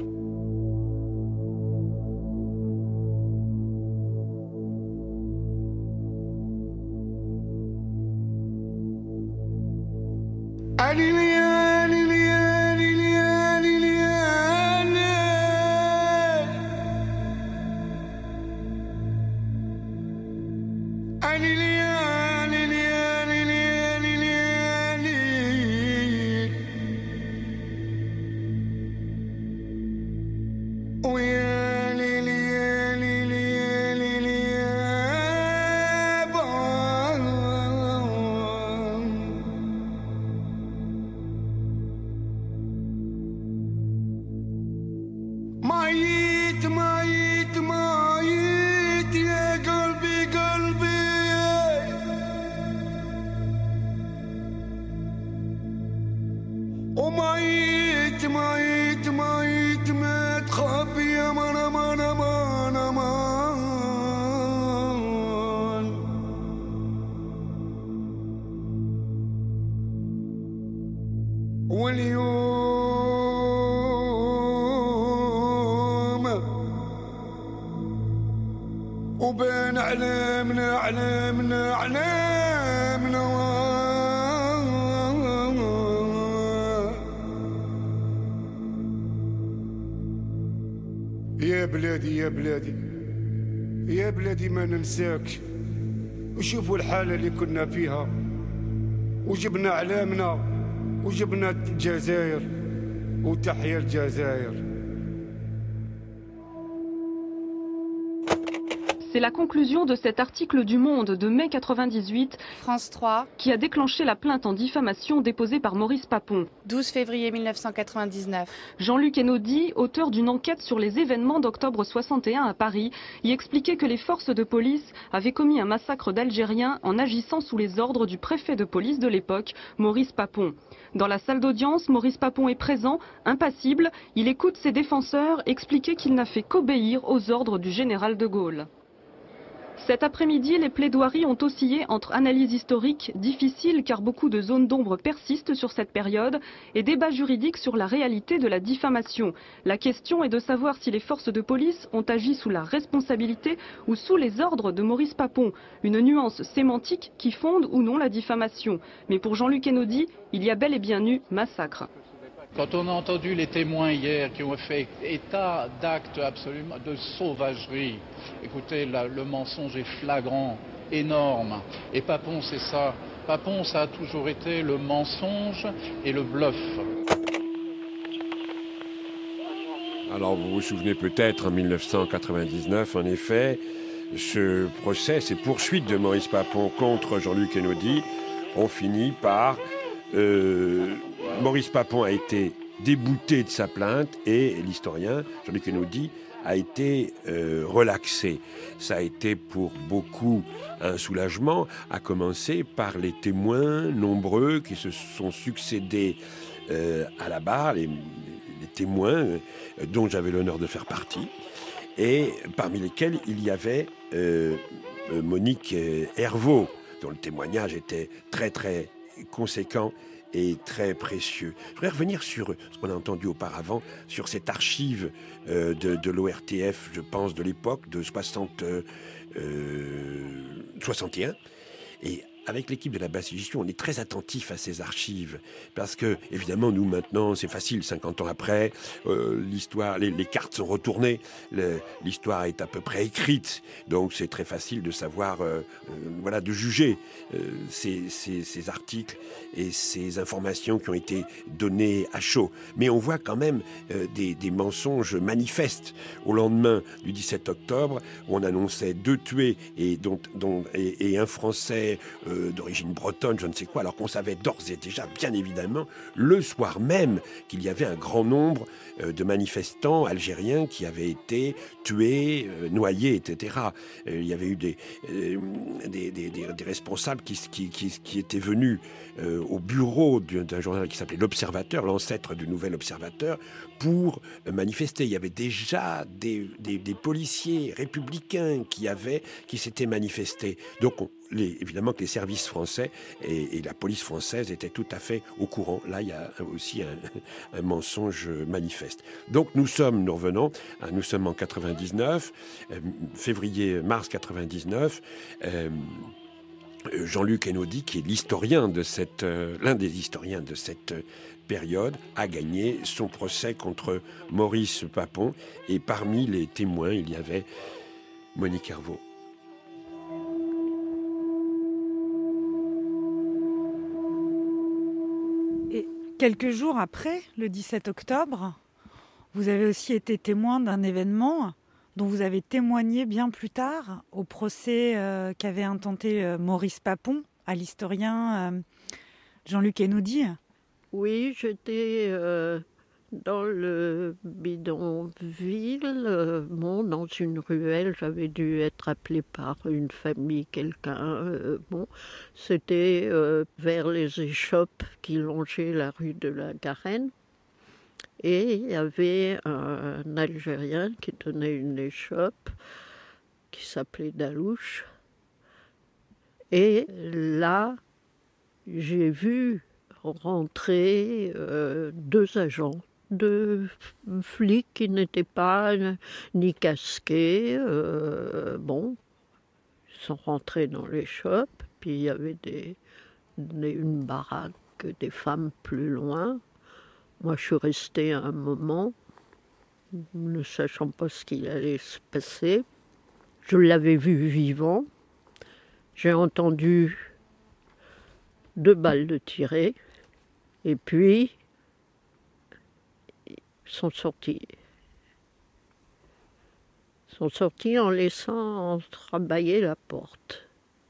وبين علامنا علامنا علامنا يا بلادي يا بلادي يا بلادي ما ننساك وشوفوا الحالة اللي كنا فيها وجبنا علامنا وجبنا الجزائر وتحيا الجزائر. C'est la conclusion de cet article du Monde de mai quatre-vingt-dix-huit, France trois, qui a déclenché la plainte en diffamation déposée par Maurice Papon. douze février mille neuf cent quatre-vingt-dix-neuf. Jean-Luc Enaudi, auteur d'une enquête sur les événements d'octobre soixante et un à Paris, y expliquait que les forces de police avaient commis un massacre d'Algériens en agissant sous les ordres du préfet de police de l'époque, Maurice Papon. Dans la salle d'audience, Maurice Papon est présent, impassible. Il écoute ses défenseurs expliquer qu'il n'a fait qu'obéir aux ordres du général de Gaulle. Cet après-midi, les plaidoiries ont oscillé entre analyse historique, difficile car beaucoup de zones d'ombre persistent sur cette période, et débat juridique sur la réalité de la diffamation. La question est de savoir si les forces de police ont agi sous la responsabilité ou sous les ordres de Maurice Papon. Une nuance sémantique qui fonde ou non la diffamation. Mais pour Jean-Luc Enaudi, il y a bel et bien eu massacre. Quand on a entendu les témoins hier qui ont fait état d'actes absolument de sauvagerie, écoutez, la, le mensonge est flagrant, énorme. Et Papon, c'est ça. Papon, ça a toujours été le mensonge et le bluff. Alors, vous vous souvenez peut-être, en mille neuf cent quatre-vingt-dix-neuf, en effet, ce procès, ces poursuites de Maurice Papon contre Jean-Luc Enaudi ont fini par... Euh, Maurice Papon a été débouté de sa plainte et l'historien Jean-Luc Enaudi a été euh, relaxé. Ça a été pour beaucoup un soulagement, à commencer par les témoins nombreux qui se sont succédés euh, à la barre, les, les témoins euh, dont j'avais l'honneur de faire partie, et parmi lesquels il y avait euh, Monique euh, Hervaux, dont le témoignage était très très conséquent et très précieux. Je voudrais revenir sur ce qu'on a entendu auparavant, sur cette archive euh, de, de l'O R T F, je pense, de l'époque, de soixante, euh, soixante et un. Et avec l'équipe de la Basse-Gestion, on est très attentif à ces archives. Parce que, évidemment, nous, maintenant, c'est facile, cinquante ans après, euh, l'histoire, les, les cartes sont retournées, le, l'histoire est à peu près écrite. Donc, c'est très facile de savoir, euh, euh, voilà, de juger euh, ces, ces, ces articles et ces informations qui ont été données à chaud. Mais on voit quand même euh, des, des mensonges manifestes. Au lendemain du dix-sept octobre, où on annonçait deux tués et, dont, dont, et, et un Français euh, d'origine bretonne, je ne sais quoi, alors qu'on savait d'ores et déjà, bien évidemment, le soir même, qu'il y avait un grand nombre euh, de manifestants algériens qui avaient été tués, euh, noyés, et cetera. Euh, il y avait eu des, euh, des, des, des, des responsables qui, qui, qui, qui étaient venus euh, au bureau d'un journal qui s'appelait L'Observateur, l'ancêtre du Nouvel Observateur, pour manifester. Il y avait déjà des, des, des policiers républicains qui, avaient, qui s'étaient manifestés. Donc, on, les, évidemment que les services français et, et la police française étaient tout à fait au courant. Là, il y a aussi un, un mensonge manifeste. Donc, nous sommes, nous revenons, nous sommes en quatre-vingt-dix-neuf, euh, février, mars quatre-vingt-dix-neuf. Euh, Jean-Luc Einaudi, qui est l'historien de cette, euh, l'un des historiens de cette euh, période, a gagné son procès contre Maurice Papon. Et parmi les témoins, il y avait Monique Herveau. Et quelques jours après, le dix-sept octobre, vous avez aussi été témoin d'un événement dont vous avez témoigné bien plus tard au procès euh, qu'avait intenté euh, Maurice Papon à l'historien euh, Jean-Luc Einaudi. Oui, j'étais euh, dans le bidonville, euh, bon, dans une ruelle. J'avais dû être appelée par une famille, quelqu'un. Euh, bon, c'était euh, vers les échoppes qui longeaient la rue de la Garenne. Et il y avait un, un Algérien qui tenait une échoppe qui s'appelait Dalouche. Et là, j'ai vu rentrer euh, deux agents, deux flics qui n'étaient pas ni casqués. Euh, bon, ils sont rentrés dans l'échoppe, puis il y avait des, des, une baraque, des femmes plus loin. Moi, je suis restée un moment, ne sachant pas ce qu'il allait se passer. Je l'avais vu vivant. J'ai entendu deux balles de tirer. Et puis, ils sont sortis. Ils sont sortis en laissant entrebâiller la porte.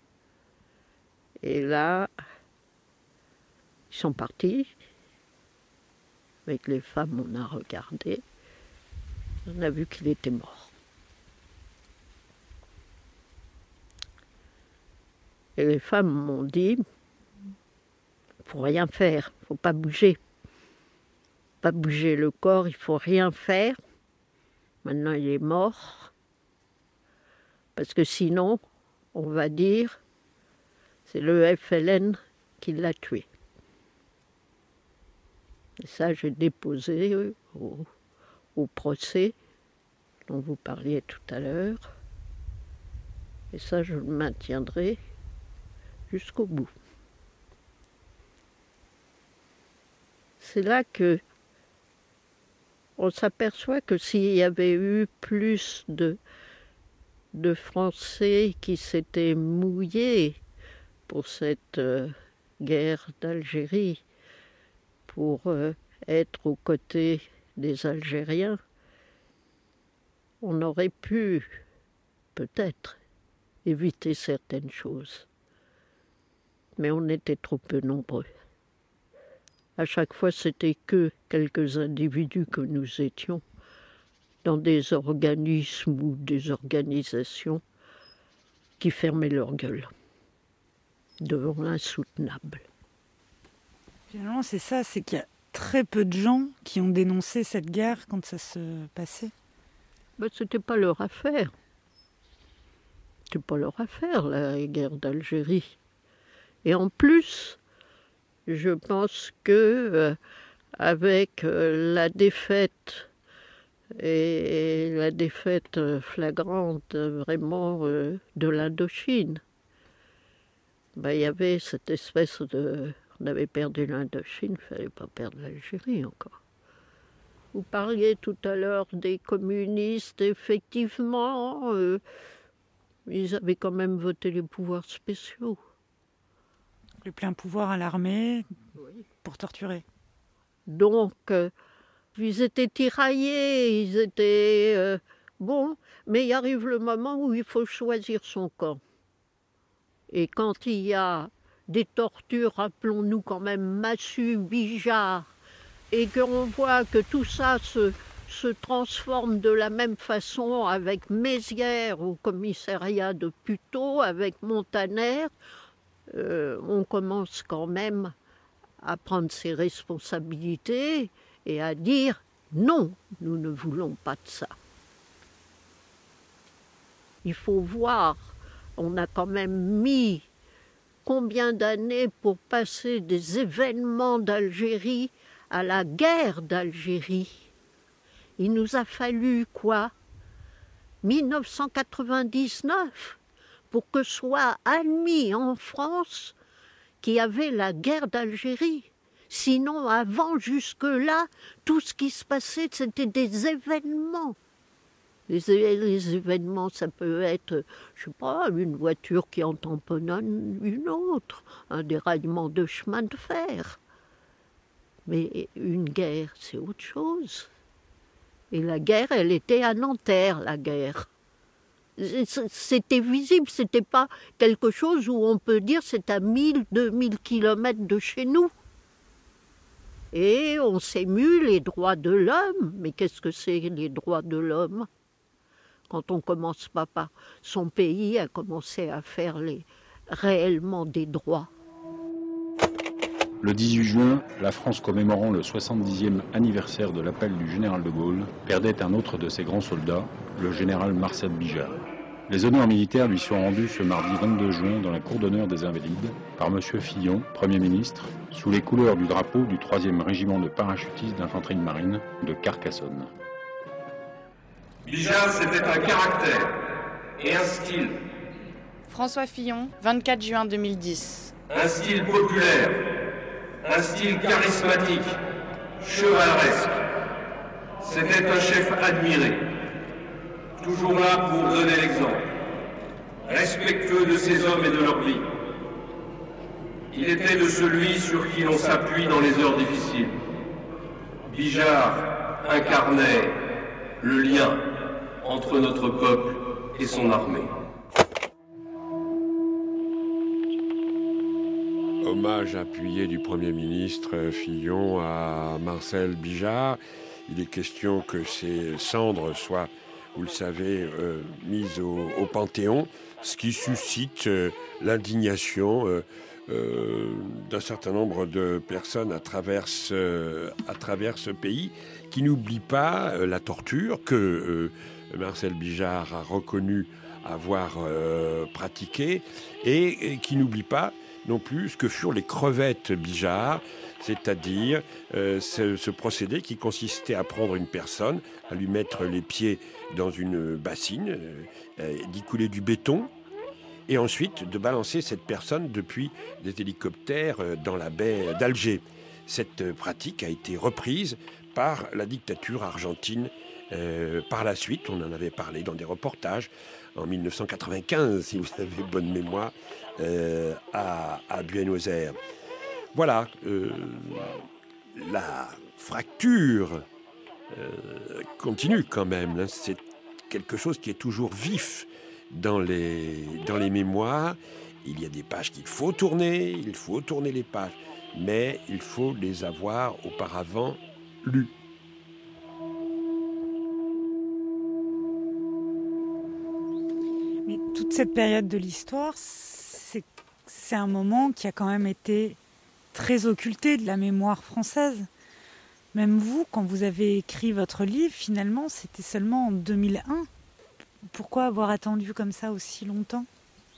Et là, ils sont partis. Avec les femmes, on a regardé. On a vu qu'il était mort. Et les femmes m'ont dit, il ne faut rien faire, il ne faut pas bouger. Pas bouger le corps, il ne faut rien faire. Maintenant, il est mort. Parce que sinon, on va dire, c'est le F L N qui l'a tué. Et ça, j'ai déposé au, au procès dont vous parliez tout à l'heure. Et ça, je le maintiendrai jusqu'au bout. C'est là que on s'aperçoit que s'il y avait eu plus de, de Français qui s'étaient mouillés pour cette euh, guerre d'Algérie, pour euh, être aux côtés des Algériens, on aurait pu peut-être éviter certaines choses. Mais on était trop peu nombreux. À chaque fois, c'était que quelques individus que nous étions dans des organismes ou des organisations qui fermaient leur gueule devant l'insoutenable. Finalement, c'est ça, c'est qu'il y a très peu de gens qui ont dénoncé cette guerre quand ça se passait. Ben, c'était pas leur affaire. C'était pas leur affaire, la guerre d'Algérie. Et en plus, je pense que euh, avec euh, la défaite et la défaite flagrante vraiment euh, de l'Indochine, Ben, il y avait cette espèce de... On avait perdu l'Indochine, il ne fallait pas perdre l'Algérie encore. Vous parliez tout à l'heure des communistes, effectivement, euh, ils avaient quand même voté les pouvoirs spéciaux. Le plein pouvoir à l'armée pour torturer. Donc, euh, ils étaient tiraillés, ils étaient... Euh, bon, mais il arrive le moment où il faut choisir son camp. Et quand il y a des tortures, rappelons-nous quand même Massu, Bijard, et qu'on voit que tout ça se, se transforme de la même façon avec Mézières au commissariat de Puteaux, avec Montaner, euh, on commence quand même à prendre ses responsabilités et à dire non, nous ne voulons pas de ça. Il faut voir, on a quand même mis combien d'années pour passer des événements d'Algérie à la guerre d'Algérie. Il nous a fallu quoi mille neuf cent quatre-vingt-dix-neuf pour que soit admis en France qu'il y avait la guerre d'Algérie. Sinon, avant, jusque-là, tout ce qui se passait, c'était des événements. Les, les événements, ça peut être, je sais pas, une voiture qui en tamponne une autre, un déraillement de chemin de fer. Mais une guerre, c'est autre chose. Et la guerre, elle était à Nanterre, la guerre. C'était visible, c'était pas quelque chose où on peut dire c'est à mille, deux mille kilomètres de chez nous. Et on s'émue les droits de l'homme. Mais qu'est-ce que c'est les droits de l'homme? Quand on commence pas par son pays à commencer à faire les, réellement des droits. Le dix-huit juin, la France commémorant le soixante-dixième anniversaire de l'appel du général de Gaulle perdait un autre de ses grands soldats, le général Marcel Bijard. Les honneurs militaires lui sont rendus ce mardi vingt-deux juin dans la cour d'honneur des Invalides par M. Fillon, Premier ministre, sous les couleurs du drapeau du troisième régiment de parachutistes d'infanterie de marine de Carcassonne. Bijard, c'était un caractère et un style. François Fillon, vingt-quatre juin deux mille dix. Un style populaire, un style charismatique, chevaleresque. C'était un chef admiré, toujours là pour donner l'exemple, respectueux de ses hommes et de leur vie. Il était de celui sur qui l'on s'appuie dans les heures difficiles. Bijard incarnait le lien entre notre peuple et son armée. Hommage appuyé du Premier ministre Fillon à Marcel Bijard. Il est question que ces cendres soient, vous le savez, euh, mises au, au Panthéon, ce qui suscite euh, l'indignation euh, euh, d'un certain nombre de personnes à travers ce, à travers ce pays, qui n'oublient pas euh, la torture que euh, Marcel Bijard a reconnu avoir euh, pratiquée, et, et qui n'oublie pas non plus ce que furent les crevettes Bijard, c'est-à-dire euh, ce, ce procédé qui consistait à prendre une personne, à lui mettre les pieds dans une bassine, euh, d'y couler du béton, et ensuite de balancer cette personne depuis des hélicoptères dans la baie d'Alger. Cette pratique a été reprise par la dictature argentine euh, par la suite. On en avait parlé dans des reportages en mille neuf cent quatre-vingt-quinze, si vous avez bonne mémoire, euh, à, à Buenos Aires. Voilà, euh, la fracture euh, continue quand même. Hein. C'est quelque chose qui est toujours vif dans les, dans les mémoires. Il y a des pages qu'il faut tourner, il faut tourner les pages, mais il faut les avoir auparavant lues. Mais toute cette période de l'histoire, c'est, c'est un moment qui a quand même été très occulté de la mémoire française. Même vous, quand vous avez écrit votre livre, finalement, c'était seulement en deux mille un. Pourquoi avoir attendu comme ça aussi longtemps ?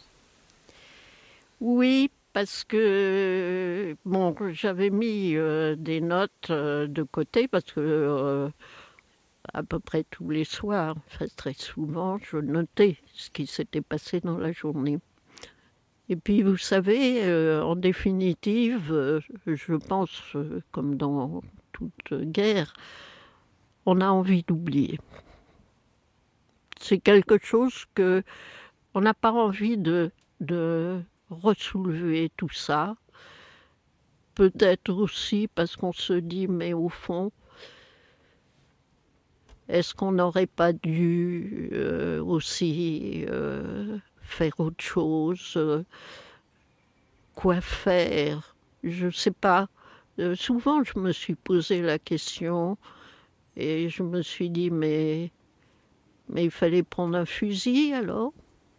Oui, parce que bon, j'avais mis euh, des notes euh, de côté, parce que euh, à peu près tous les soirs, enfin très souvent, je notais ce qui s'était passé dans la journée. Et puis, vous savez, euh, en définitive, euh, je pense, euh, comme dans toute guerre, on a envie d'oublier. C'est quelque chose que on n'a pas envie de, de ressoulever tout ça. Peut-être aussi parce qu'on se dit, mais au fond, est-ce qu'on n'aurait pas dû euh, aussi euh, faire autre chose euh, Quoi faire? Je ne sais pas. Euh, souvent, je me suis posé la question et je me suis dit, mais, mais il fallait prendre un fusil alors?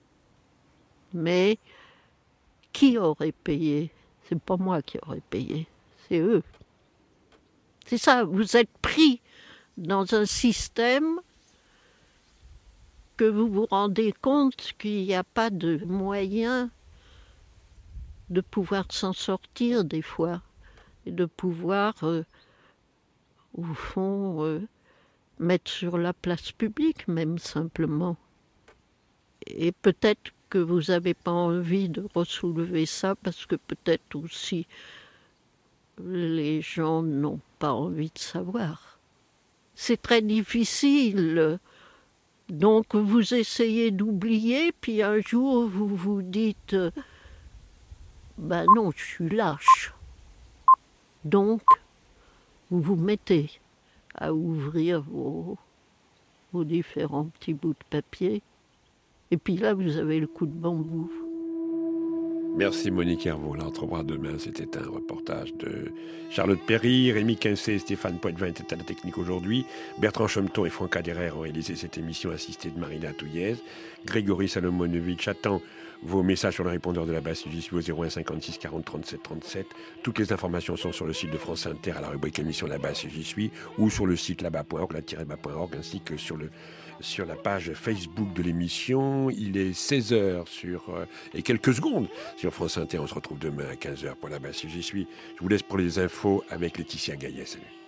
Mais qui aurait payé? C'est pas moi qui aurais payé, c'est eux. C'est ça, vous êtes pris dans un système que vous vous rendez compte qu'il n'y a pas de moyen de pouvoir s'en sortir des fois, et de pouvoir, euh, au fond, euh, mettre sur la place publique, même simplement. Et peut-être que vous n'avez pas envie de ressoulever ça, parce que peut-être aussi les gens n'ont pas envie de savoir. C'est très difficile. Donc vous essayez d'oublier, puis un jour vous vous dites « ben non, je suis lâche ». Donc vous vous mettez à ouvrir vos, vos différents petits bouts de papier, et puis là vous avez le coup de bambou. Merci Monique Hervaux. On la retrouvera demain. C'était un reportage de Charlotte Perry, Rémi Quincé, Stéphane Poitvin était à la technique aujourd'hui. Bertrand Chometon et Franck Aderer ont réalisé cette émission assistée de Marina Touillez. Grégory Salomonovitch attend vos messages sur le répondeur de la base J'y suis au zéro un cinquante-six quarante trente-sept trente-sept. Toutes les informations sont sur le site de France Inter à la rubrique émission La Base J'y suis ou sur le site là-bas point org, la-bas point org ainsi que sur le sur la page Facebook de l'émission. Il est seize heures sur, euh, et quelques secondes sur France Inter. On se retrouve demain à quinze heures pour La Base J'y suis. Je vous laisse pour les infos avec Laetitia Gaillet. Salut.